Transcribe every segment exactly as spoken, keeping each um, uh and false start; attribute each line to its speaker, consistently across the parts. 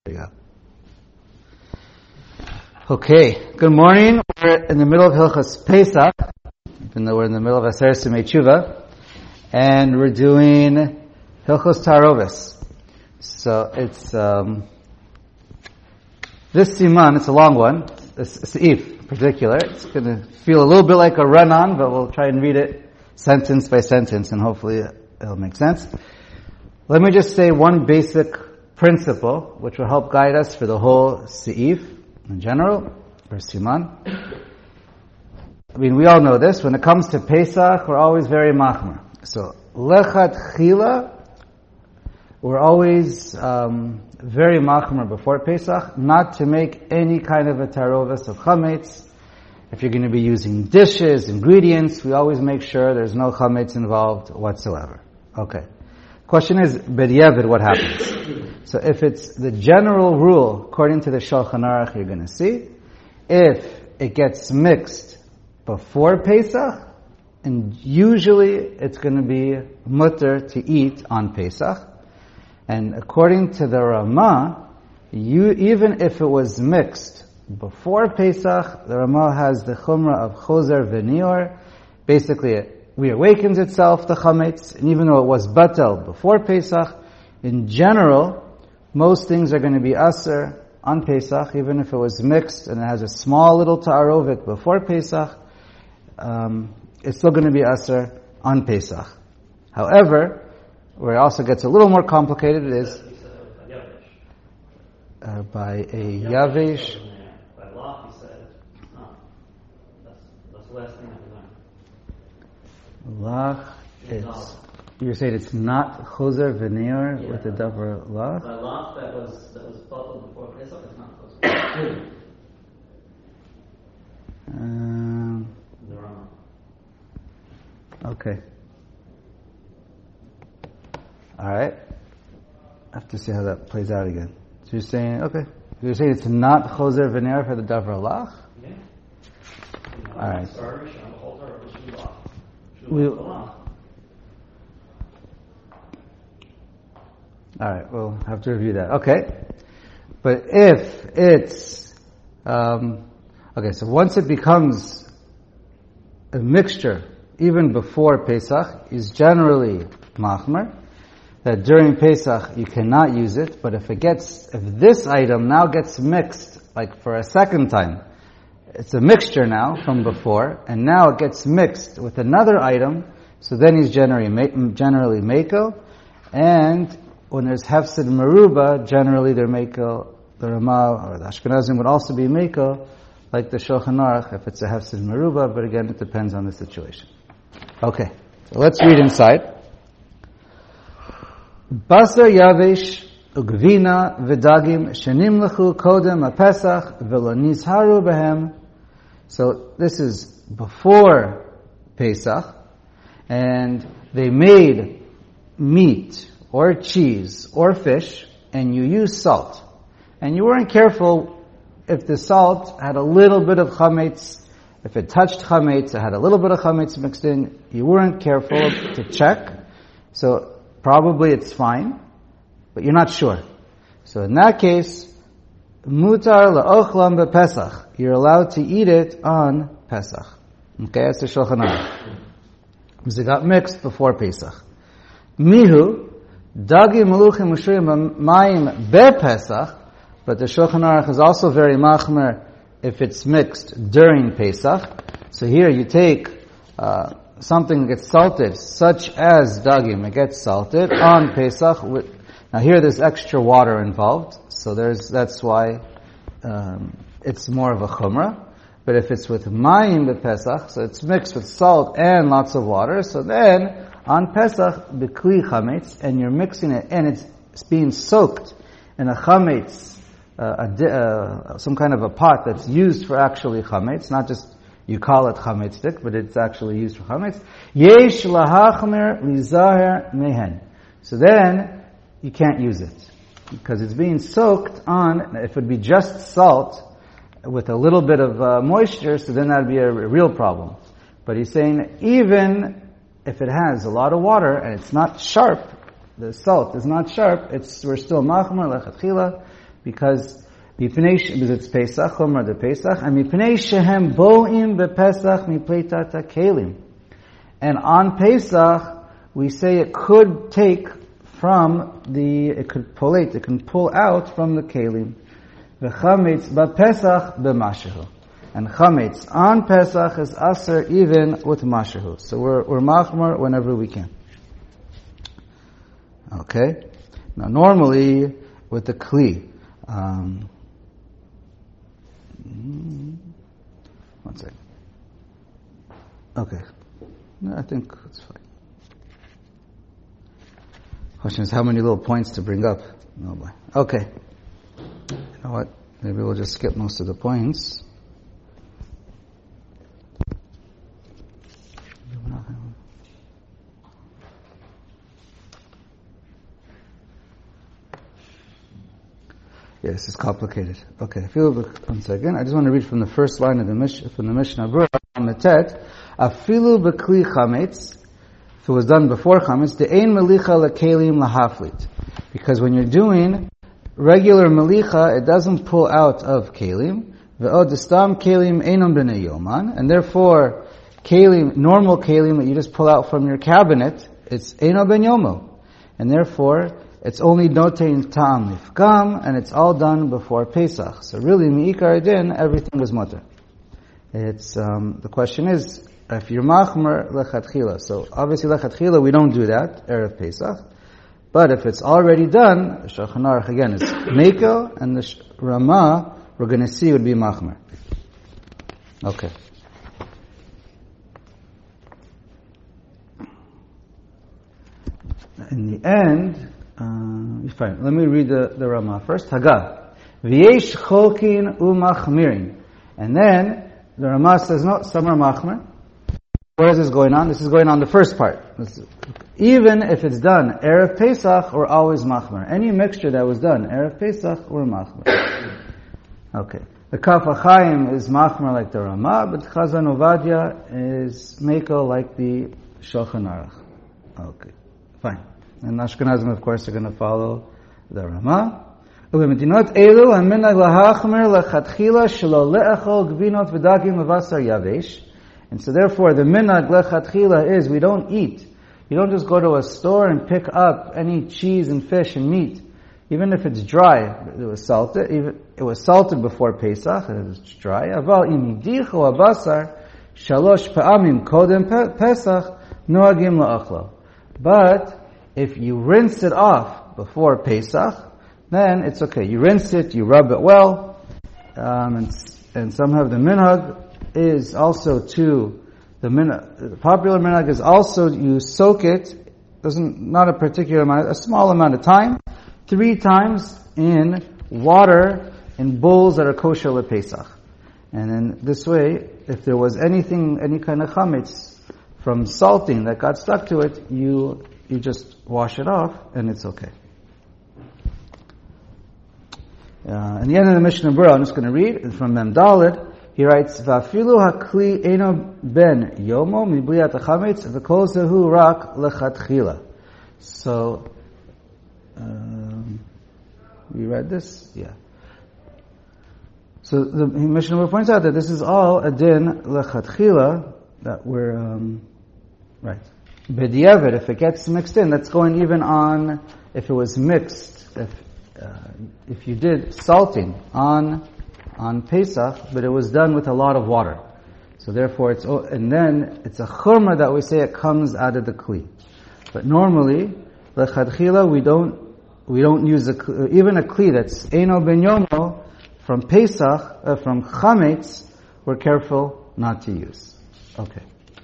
Speaker 1: There you go. Okay, good morning. We're in the middle of Hilchos Pesach, even though we're in the middle of Aseret Simei Tshuva, and we're doing Hilchos Tarovis. So it's um, this siman. It's a long one. This seif in particular. It's going to feel a little bit like a run-on, but we'll try and read it sentence by sentence, and hopefully it'll make sense. Let me just say one basic principle, which will help guide us for the whole seif in general, or siman. I mean, we all know this. When it comes to Pesach, we're always very machmer. So, lechat chila, we're always um, very machmer before Pesach, not to make any kind of a tarovis of chametz. If you're going to be using dishes, ingredients, we always make sure there's no chametz involved whatsoever. Okay. Question is, b'diavad, what happens? So if it's the general rule, according to the Shulchan Aruch, you're going to see, if it gets mixed before Pesach, and usually it's going to be mutter to eat on Pesach. And according to the Ramah, you, even if it was mixed before Pesach, the Ramah has the chumrah of chozer v'nior. Basically, it reawakens itself, the chametz, and even though it was batel before Pesach, in general, most things are going to be aser on Pesach, even if it was mixed and it has a small little ta'arovit before Pesach, um, it's still going to be aser on Pesach. However, where it also gets a little more complicated is uh, by a yavesh.
Speaker 2: By law, he said, no. That's, that's the last thing I learned.
Speaker 1: Lach, it's, you're saying it's not chozer v'neor yeah. with the davar lach?
Speaker 2: By law, that was, that was bottled before Pesach, it's not chozer.
Speaker 1: um, okay. Alright. I have to see how that plays out again. So you're saying, okay. You're saying it's not chozer v'neor for the davar lach?
Speaker 2: Yeah.
Speaker 1: Alright. We, Alright, we'll have to review that. Okay. But if it's, um, okay, so once it becomes a mixture, even before Pesach, is generally machmer, that during Pesach you cannot use it, but if it gets, if this item now gets mixed, like for a second time, it's a mixture now from before, and now it gets mixed with another item, so then he's generally generally meko, and when there's hefsid meruba, generally they're meko, the Ramah or the Ashkenazim would also be meko, like the Shulchan Aruch, if it's a hefsid meruba, but again, it depends on the situation. Okay, so let's read inside. Basar yavesh ugvina v'dagim shenimlechu kodem ha-pesach v'lo nizharu behem. So this is before Pesach, and they made meat or cheese or fish, and you used salt. And you weren't careful if the salt had a little bit of chametz, if it touched chametz, it had a little bit of chametz mixed in, you weren't careful to check, so probably it's fine, but you're not sure. So in that case, mutar la'ochlam bePesach. You're allowed to eat it on Pesach. Okay, that's the Shulchan Aruch. Because it got mixed before Pesach. Mihu, dagim meluchim mushurim mayim bePesach, but the Shulchan Aruch is also very machmer if it's mixed during Pesach. So here you take uh, something that gets salted, such as dagim, it gets salted on Pesach. With, now here there's extra water involved, so there's that's why um, it's more of a chumrah. But if it's with mayim bePesach, so it's mixed with salt and lots of water, so then on Pesach, b'kli chametz, and you're mixing it, and it's, it's being soaked in a chametz, uh, a di- uh, some kind of a pot that's used for actually chametz, not just you call it chametz stick, but it's actually used for chametz. Yesh lahachmer lizaher mehen. So then you can't use it because it's being soaked on. If it would be just salt with a little bit of uh, moisture, so then that'd be a, a real problem. But he's saying even if it has a lot of water and it's not sharp, the salt is not sharp, it's we're still machmer lechatchila. because because it's Pesach, Chumrah de Pesach, and mipnei shehem boim bepesach mipleitata kelim. And on Pesach, we say it could take from the, it could pullate, it can pull out from the kelim. V'chametz b'Pesach b'mashehu. And chametz on Pesach is aser even with mashehu. So we're, we're machmer whenever we can. Okay? Now normally, with the kli, um, one second. Okay. No, I think it's fine. Question is how many little points to bring up? No boy. Okay. You know what? Maybe we'll just skip most of the points. Yes, it's complicated. Okay, feel one second. I just want to read from the first line of the Mish, from the Mishnah Berurah on the Tet. Afilu b'kli chametz. If it was done before chametz, the ein melicha lekelim lahaflit. Because when you're doing regular melicha, it doesn't pull out of kelim. Ve'od stam kelim einam b'nei yoman, and therefore kelim, normal kelim that you just pull out from your cabinet, it's einam ben yomo, and therefore it's only notein ta'am nifgam, and it's all done before Pesach. So really, mi'ikar din, everything was mutter. It's, um, the question is, if you're machmer, lechatchila. So obviously lechatchila, we don't do that, erev Pesach. But if it's already done, Shulchan Aruch again is mekel, and the Ramah, we're going to see, would be machmer. Okay. In the end, Uh, fine. Let me read the, the Ramah first. Haga. V'yesh cholkin umachmirin. And then, the Ramah says, no, some are machmir. Where is this going on? This is going on the first part. This, even if it's done Erev Pesach, we're always machmir. Any mixture that was done Erev Pesach, we're machmir. Okay. The Kaf HaChaim is machmir like the Ramah, but Chazan Ovadia is mekel like the Shulchan Aruch. Okay. Fine. And Ashkenazim, of course, are going to follow the Ramah. ובמדינות אלו המנהג להחמיר לכתחילה שלא לאכול גבינות ודגים ובשר יבש. And so therefore the minhag lechatchila is we don't eat. You don't just go to a store and pick up any cheese and fish and meat. Even if it's dry, it was salted. It was salted before Pesach, and it's dry. Aval im yidichu abasar shalosh pa'amim kodem Pesach noagim la'achlo. But if you rinse it off before Pesach, then it's okay. You rinse it, you rub it well, um, and, and somehow the minhag is also to the minhag. The popular minhag is also you soak it, doesn't not a particular amount, a small amount of time, three times in water in bowls that are kosher le Pesach, and then this way, if there was anything, any kind of chametz from salting that got stuck to it, you you just wash it off, and it's okay. Uh, in the end of the Mishnah Berurah, I'm just going to read from Mem Daled. He writes, "Va'afilu hakli eno ben yomo mibliat hachametz v'kol zehu rak lechatchila." So, um, we read this, yeah. So the Mishnah Berurah points out that this is all a din lechatchila that we're um, right. B'diavad, if it gets mixed in, that's going even on if it was mixed. If uh, if you did salting on on Pesach, but it was done with a lot of water, so therefore it's and then it's a churma that we say it comes out of the kli. But normally, l'chadchila we don't we don't use a even a kli that's eino ben yomo from Pesach uh, from chametz. We're careful not to use. Okay.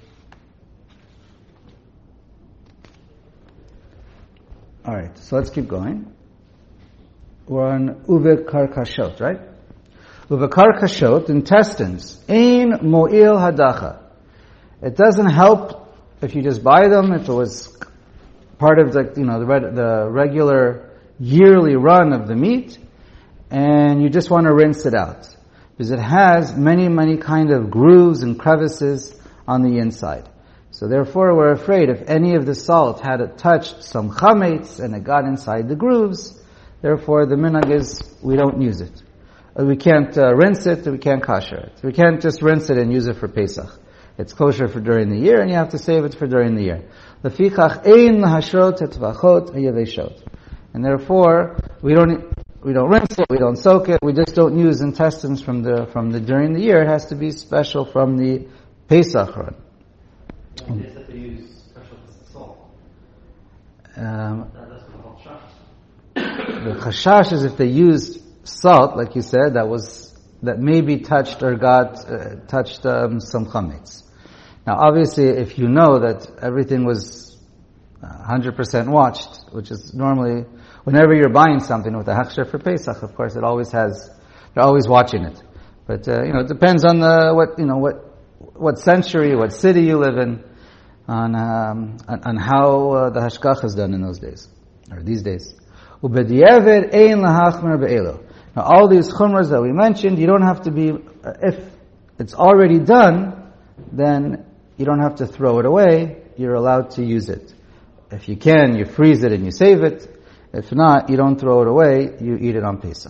Speaker 1: All right, so let's keep going. We're on uve karkashot, right? Uve karkashot, intestines. Ein mo'il hadacha. It doesn't help if you just buy them. If it was part of the, you know, the, red, the regular yearly run of the meat, and you just want to rinse it out, because it has many, many kind of grooves and crevices on the inside. So therefore, we're afraid if any of the salt had touched some chametz and it got inside the grooves, Therefore, the minhag is we don't use it. We can't uh, rinse it, we can't kosher it. We can't just rinse it and use it for Pesach. It's kosher for during the year, and you have to save it for during the year. Lefichach ein hashrot etvachot hayaveshot. And therefore, we don't we don't rinse it, we don't soak it, we just don't use intestines from the from the during the year. It has to be special from the Pesach run.
Speaker 2: Is that they use special salt?
Speaker 1: Um,
Speaker 2: That, that's what the chashash.
Speaker 1: the chashash is if they used salt, like you said, that was that maybe touched or got uh, touched um, some chametz. Now, obviously, if you know that everything was one hundred percent watched, which is normally whenever you're buying something with a hechsher for Pesach, of course, it always has. They're always watching it, but uh, you know, it depends on the what you know what what century, what city you live in, on um, on, on how uh, the hashkach is done in those days or these days. Ubediavad ein lahachmer be'elo. Now, all these chumras that we mentioned, you don't have to be, if it's already done, then you don't have to throw it away, you're allowed to use it. If you can, you freeze it and you save it. If not, you don't throw it away, you eat it on Pesach.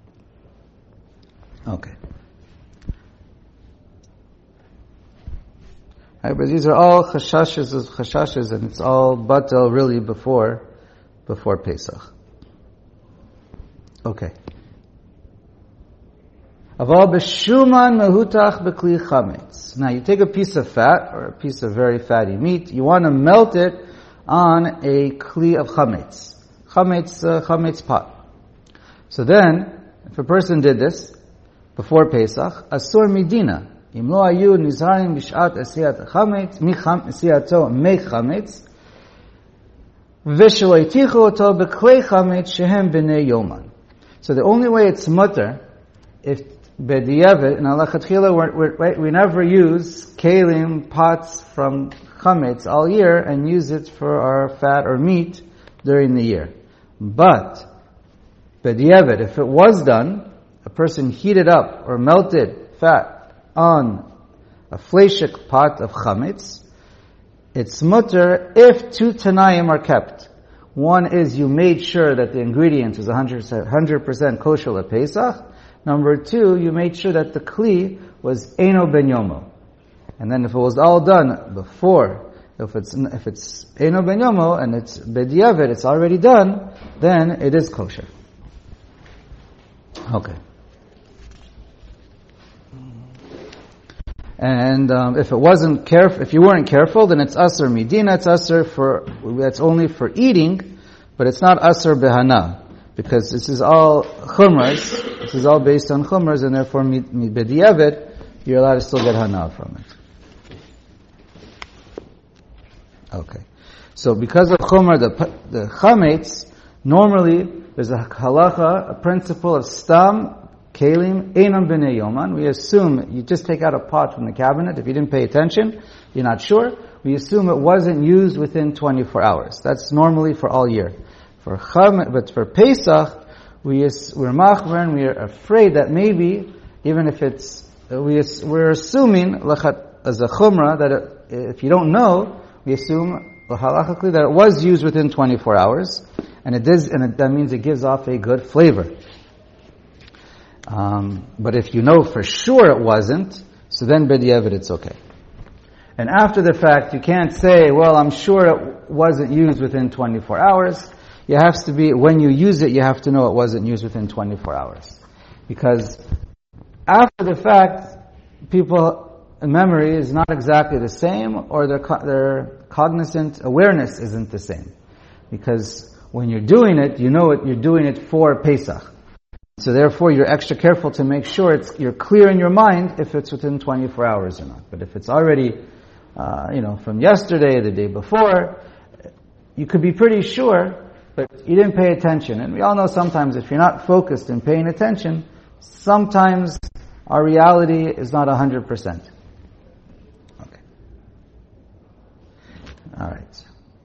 Speaker 1: Okay. Right, but these are all chashashes, chashashes, and it's all batel really before, before Pesach. Okay. Aval b'shuman mehutach b'kli chametz. Now you take a piece of fat, or a piece of very fatty meat, you want to melt it on a kli of chametz. Chametz, uh, chametz pot. So then, if a person did this, before Pesach, asur midina. Im lo ayu nizharim b'shat asiyat chametz, micham asiyato me chametz, v'shelo yitichu oto b'klei chametz shehem b'nei yoman. So the only way it's mutter, if bediavad, in Alachatchila, we, we never use kalim, pots from chametz all year and use it for our fat or meat during the year. But, bediavad, if it was done, a person heated up or melted fat on a fleshik pot of chametz, it's mutter if two tanaim are kept. One is you made sure that the ingredient is one hundred percent kosher at Pesach. Number two, you made sure that the kli was Eino ben Yomo. And then if it was all done before, if it's if it's Eino ben Yomo and it's bediavad, it's already done, then it is kosher. Okay. And um, if it wasn't careful, if you weren't careful, then it's asur midina. It's asur for that's only for eating, but it's not asur behana, because this is all chumras. This is all based on chumras, and therefore bediavad, you're allowed to still get hana from it. Okay, so because of chumra, the the chametz, normally there's a halacha, a principle of stam. Kalim, Einam b'nei yoman. We assume you just take out a pot from the cabinet. If you didn't pay attention, you're not sure. We assume it wasn't used within twenty-four hours. That's normally for all year. For Cham, but for Pesach, we we're machmer and we're afraid that maybe even if it's we we're assuming lachat as a chumra that it, if you don't know, we assume halachically that it was used within twenty-four hours, and it does, and it, that means it gives off a good flavor. Um, but if you know for sure it wasn't, so then b'diavad it's okay. And after the fact, you can't say, well, I'm sure it wasn't used within twenty-four hours. You have to be, when you use it, you have to know it wasn't used within twenty-four hours. Because after the fact, people, memory is not exactly the same, or their, their cognizant awareness isn't the same. Because when you're doing it, you know it, you're doing it for Pesach. So therefore, you're extra careful to make sure it's, you're clear in your mind if it's within twenty-four hours or not. But if it's already, uh, you know, from yesterday, the day before, you could be pretty sure, but you didn't pay attention. And we all know sometimes if you're not focused and paying attention, sometimes our reality is not one hundred percent. Okay. All right.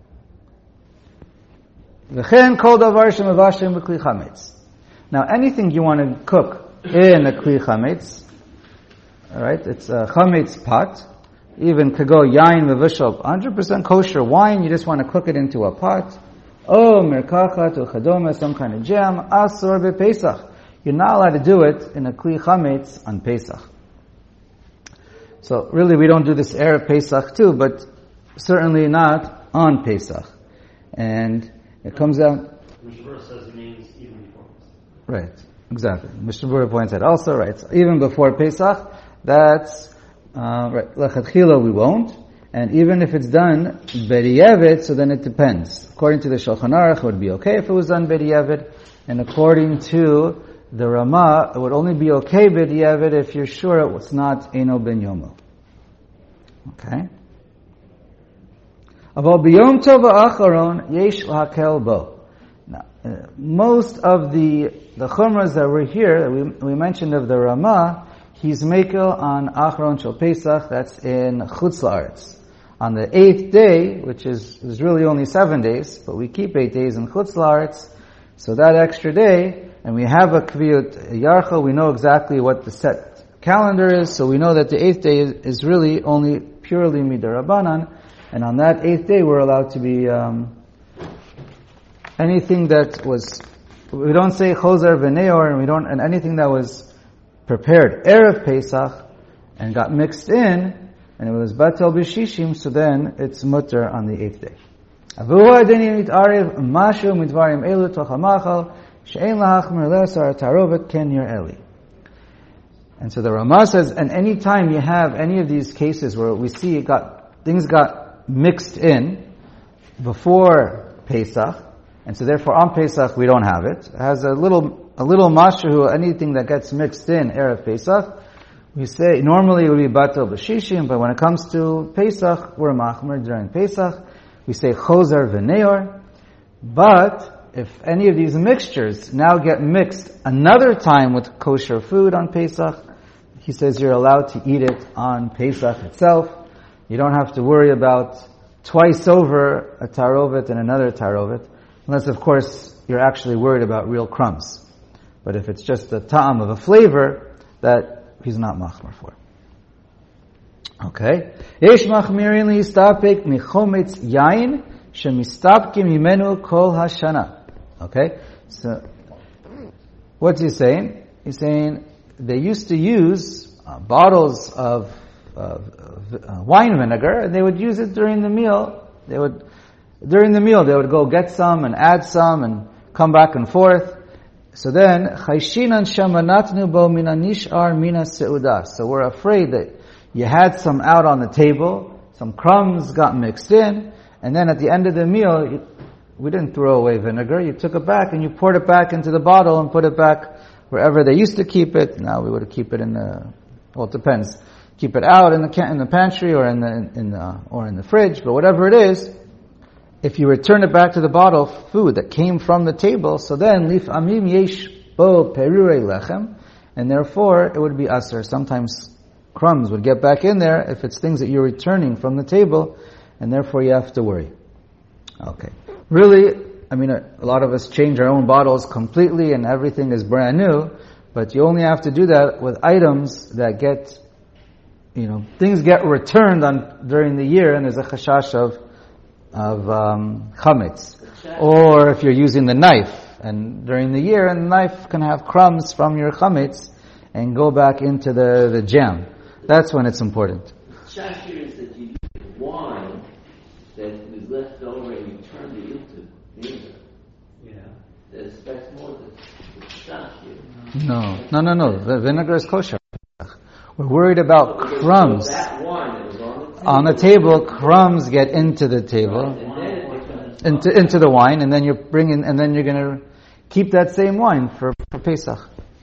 Speaker 1: V'chen kol davar shemavashim b'kli chametz. Now, anything you want to cook in a kli chametz, all right, it's a chametz pot. Even could go yain mevushal, one hundred percent kosher wine. You just want to cook it into a pot. Oh, merkachat or chadoma, some kind of jam, asor bePesach. You're not allowed to do it in a kli chametz on Pesach. So really we don't do this erev Pesach too, but certainly not on Pesach. And it comes out...
Speaker 2: Mishnah Berurah says it means even before Pesach.
Speaker 1: Right, exactly. Mishnah Berurah points out also, right, so even before Pesach, that's, uh, right, lechatchila we won't. And even if it's done b'diavad, so then it depends. According to the Shulchan Aruch, it would be okay if it was done b'diavad. And according to the Rama, it would only be okay b'diavad if you're sure it was not Eino ben Yomo. Okay? Aval b'yom tov ha'acharon yesh lahakel bo. Now, uh, most of the the chumras that were here, that we, we mentioned of the Rama, he's mekel on Acharon Shel Pesach, that's in Chutz La'aretz. On the eighth day, which is, is really only seven days, but we keep eight days in Chutz La'aretz, so that extra day, and we have a Kviyut Yarcha, we know exactly what the set calendar is, so we know that the eighth day is, is really only purely Midarabanan, and on that eighth day we're allowed to be, um, anything that was, we don't say Chozer V'Neor, and we don't, and anything that was prepared Erev Pesach, and got mixed in, and it was batel b'shishim, so then it's mutter on the eighth day. Avu adeni nitarev mashu midvarim elu toch hamachal she'en lahachmer lesar tarovet ken yer eli. And so the Rama says, and any time you have any of these cases where we see it got things got mixed in before Pesach, and so therefore on Pesach we don't have it. It has a little a little mashu, anything that gets mixed in erev Pesach. We say, normally it would be batel b'shishim, but when it comes to Pesach, we're machmer during Pesach. We say chozer v'neor. But, if any of these mixtures now get mixed another time with kosher food on Pesach, he says you're allowed to eat it on Pesach itself. You don't have to worry about twice over a tarovet and another tarovet, unless of course you're actually worried about real crumbs. But if it's just a ta'am of a flavor, that he's not machmir for. Okay. Yesh machmirin listapek michometz yain shemistapkim mimenu kol hashana. Okay. So, what's he saying? He's saying they used to use uh, bottles of, of, of uh, wine vinegar, and they would use it during the meal. They would, during the meal, they would go get some and add some and come back and forth. So then, chayshinan shamanatnu bo mina nishar mina seudah. So we're afraid that you had some out on the table, some crumbs got mixed in, and then at the end of the meal, you, we didn't throw away vinegar. You took it back and you poured it back into the bottle and put it back wherever they used to keep it. Now we would keep it in the, well, it depends. Keep it out in the can, in the pantry or in the in the or in the fridge, but whatever it is. If you return it back to the bottle of food that came from the table, so then lif amim yesh bo perurei lechem, and therefore it would be aser. Sometimes crumbs would get back in there if it's things that you're returning from the table, and therefore you have to worry. Okay. Really, I mean, a, a lot of us change our own bottles completely and everything is brand new, but you only have to do that with items that get, you know, things get returned on during the year and there's a chashash of of um, chametz. Or if you're using the knife, and during the year, and the knife can have crumbs from your chametz and go back into the, the jam. That's when it's important.
Speaker 3: Chash here is that you use wine that was left over and you turned it into vinegar. Yeah. That's more the, the chash here.
Speaker 1: No, no, no, no. The vinegar is kosher. We're worried about so crumbs.
Speaker 3: That wine that was on the table,
Speaker 1: on the table, crumbs get into the table, into into the wine, and then you're bringing, and then you're going to keep that same wine for, for Pesach.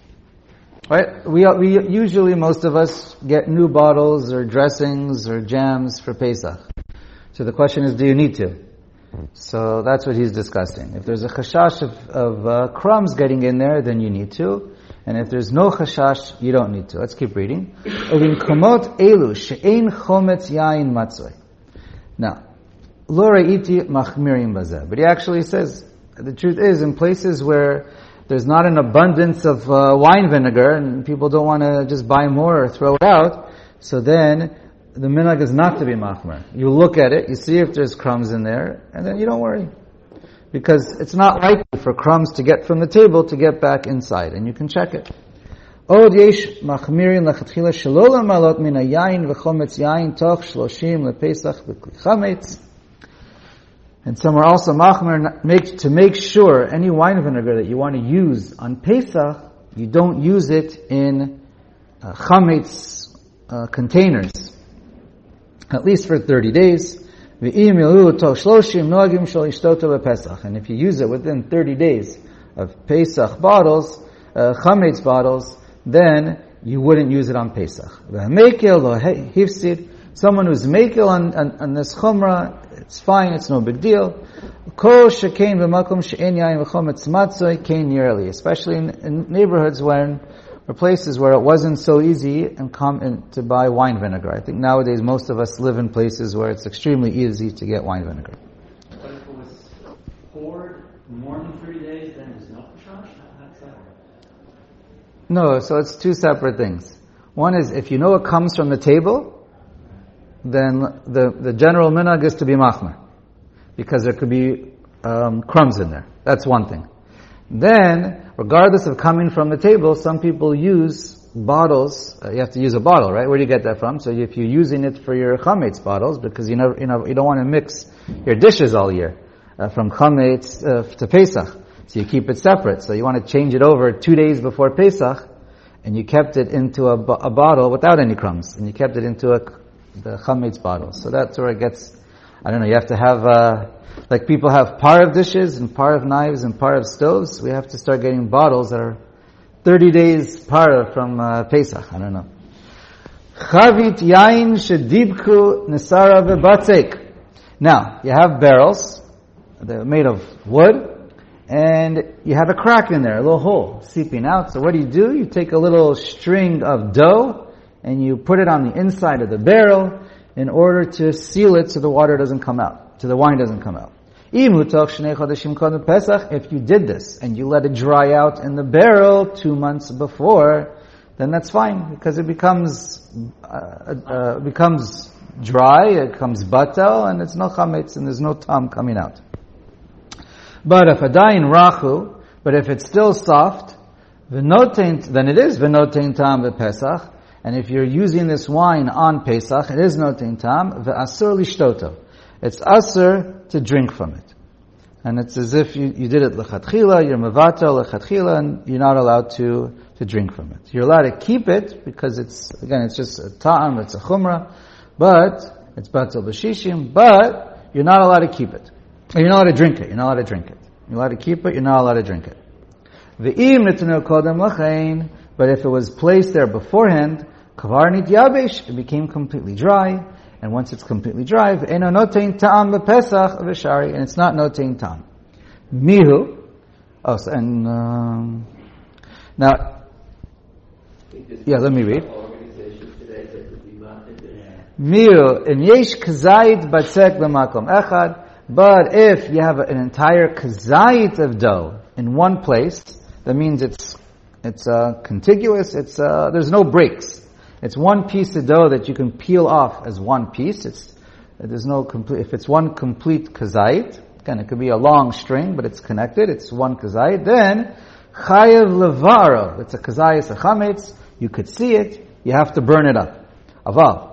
Speaker 1: Right? We we usually, most of us get new bottles or dressings or jams for Pesach. So the question is, do you need to? So that's what he's discussing. If there's a chashash of, of uh, crumbs getting in there, then you need to. And if there's no chashash, you don't need to. Let's keep reading. Now, lo re'iti machmirim bazeh. But he actually says, the truth is, in places where there's not an abundance of uh, wine vinegar, and people don't want to just buy more or throw it out, so then the minhag is not to be machmir. You look at it, you see if there's crumbs in there, and then you don't worry. because it's not likely for crumbs to get from the table to get back inside, and you can check it. Od yesh machmirin lechatchila shelo lamalot min hayayin v'chometz yayin toch shloshim lepesach v'kli chametz. And some are also machmir make, to make sure any wine vinegar that you want to use on Pesach, you don't use it in uh, chametz uh, containers, at least for thirty days. And if you use it within thirty days of Pesach bottles, uh, chametz bottles, then you wouldn't use it on Pesach. Someone who's mekel on, on, on this chumrah, it's fine, it's no big deal. Especially in, in neighborhoods when, or places where it wasn't so easy and come in, to buy wine vinegar. I think nowadays most of us live in places where it's extremely easy to get wine vinegar.
Speaker 2: But if it was poured more than thirty days, then it's not trash? How's that work?
Speaker 1: No, so it's two separate things. One is, if you know it comes from the table, then the, the general minhag is to be machmer, because there could be um, crumbs in there. That's one thing. Then, regardless of coming from the table, some people use bottles. Uh, you have to use a bottle, right? Where do you get that from? So if you're using it for your chametz bottles, because you know, you know, you don't want to mix your dishes all year uh, from chametz uh, to Pesach, so you keep it separate. So you want to change it over two days before Pesach, and you kept it into a, a bottle without any crumbs, and you kept it into a the chametz bottles. So that's where it gets, I don't know, you have to have, uh, like people have par of dishes and par of knives and par of stoves. We have to start getting bottles that are thirty days par from uh, Pesach. I don't know. Chavit yain shedibku nesara vebatzek. Now, you have barrels, they're made of wood, and you have a crack in there, a little hole seeping out. So what do you do? You take a little string of dough, and you put it on the inside of the barrel in order to seal it so the water doesn't come out, so the wine doesn't come out. If you did this and you let it dry out in the barrel two months before, then that's fine, because it becomes uh, uh, becomes dry, it becomes batel, and it's no chametz, and there's no tam coming out. But if adayin rachu, but if it's still soft, v'notein, then it is v'notein tam v'pesach. And if you're using this wine on Pesach, it is notein tam, ve'asur lishtoto. It's asur to drink from it. And it's as if you, you did it lechatchila, you're mevato lechatchila, and you're not allowed to, to drink from it. You're allowed to keep it, because it's, again, it's just a ta'am, it's a chumrah, but, it's batel b'shishim, but, you're not allowed to keep it. You're not allowed to drink it, you're not allowed to drink it. You're allowed to keep it, you're not allowed to drink it. Ve'im nitnu kodem lachein, but if it was placed there beforehand, kavar nit yabesh, it became completely dry, and once it's completely dry, v'eno notein ta'am b'pesach v'shari, and it's not notein ta'am. Mihu, oh, so, and, um, now, yeah, let me read. Mihu, in yesh kazayit batzek l'makom echad, but if you have an entire kazayit of dough in one place, that means it's it's uh, contiguous. It's uh, there's no breaks. It's one piece of dough that you can peel off as one piece. It's there's no complete. If it's one complete kazayit, again it could be a long string, but it's connected. It's one kazayit. Then chayev levaro. It's a kazayit a chametz. You could see it. You have to burn it up. Aval.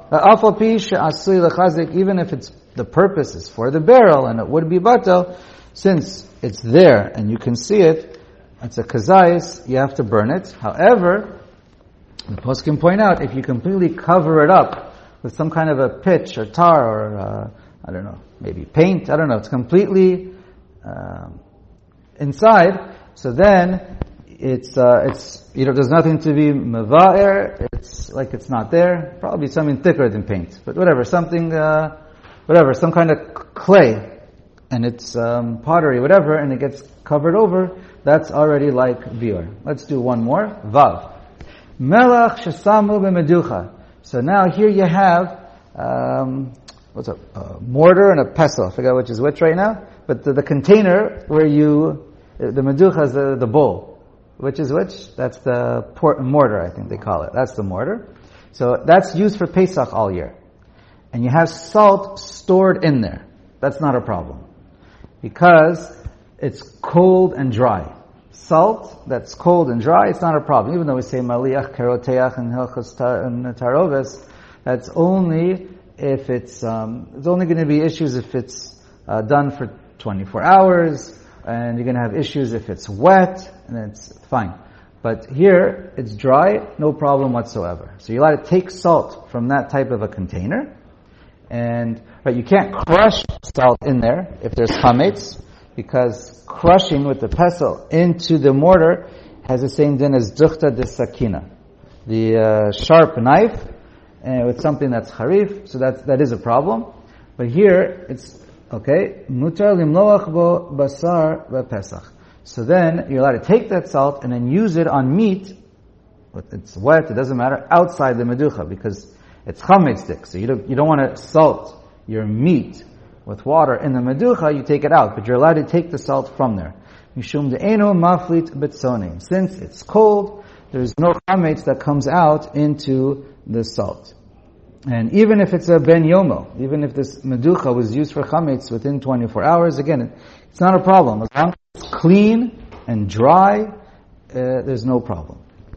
Speaker 1: Even if it's the purpose is for the barrel and it would be batel, since it's there and you can see it, it's a kazayis, you have to burn it. However, the poskim point out, if you completely cover it up with some kind of a pitch or tar or, uh, I don't know, maybe paint, I don't know, it's completely uh, inside, so then it's, uh, it's, you know, there's nothing to be meva'er, it's like it's not there, probably something thicker than paint, but whatever, something, uh, whatever, some kind of clay, and it's um, pottery, whatever, and it gets covered over, that's already like biur. Let's do one more. Vav. Melach shesamu b'meducha. So now here you have, um, what's a, a mortar and a pestle. I forget which is which right now. But the, the container where you, the meducha is the, the bowl. Which is which? That's the port, mortar, I think they call it. That's the mortar. So that's used for Pesach all year. And you have salt stored in there. That's not a problem. Because it's cold and dry. Salt that's cold and dry, it's not a problem. Even though we say maliach karoteach and hilchos and taroves, that's only if it's um, it's only going to be issues if it's uh, done for twenty-four hours, and you're going to have issues if it's wet, and it's fine. But here it's dry, no problem whatsoever. So you're allowed to take salt from that type of a container, and right, you can't crush salt in there if there's chametz, because crushing with the pestle into the mortar has the same din as duchta de sakina, the uh, sharp knife, and with something that's harif, so that that is a problem. But here it's okay. Mutar limloach bo basar v'pesach. So then you're allowed to take that salt and then use it on meat. It's wet; it doesn't matter outside the meducha because it's chametz. So you don't you don't want to salt your meat with water in the meducha. You take it out, but you're allowed to take the salt from there. Mishum de'eno maflit betzone. Since it's cold, there's no chametz that comes out into the salt. And even if it's a ben yomo, even if this meducha was used for chametz within twenty-four hours, again, it's not a problem. As long as it's clean and dry, uh, there's no problem.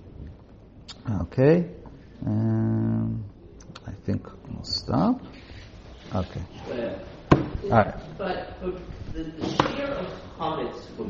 Speaker 1: Okay. Um, I think we'll stop. Okay.
Speaker 3: But,
Speaker 1: All right.
Speaker 3: But, but the, the share of chametz from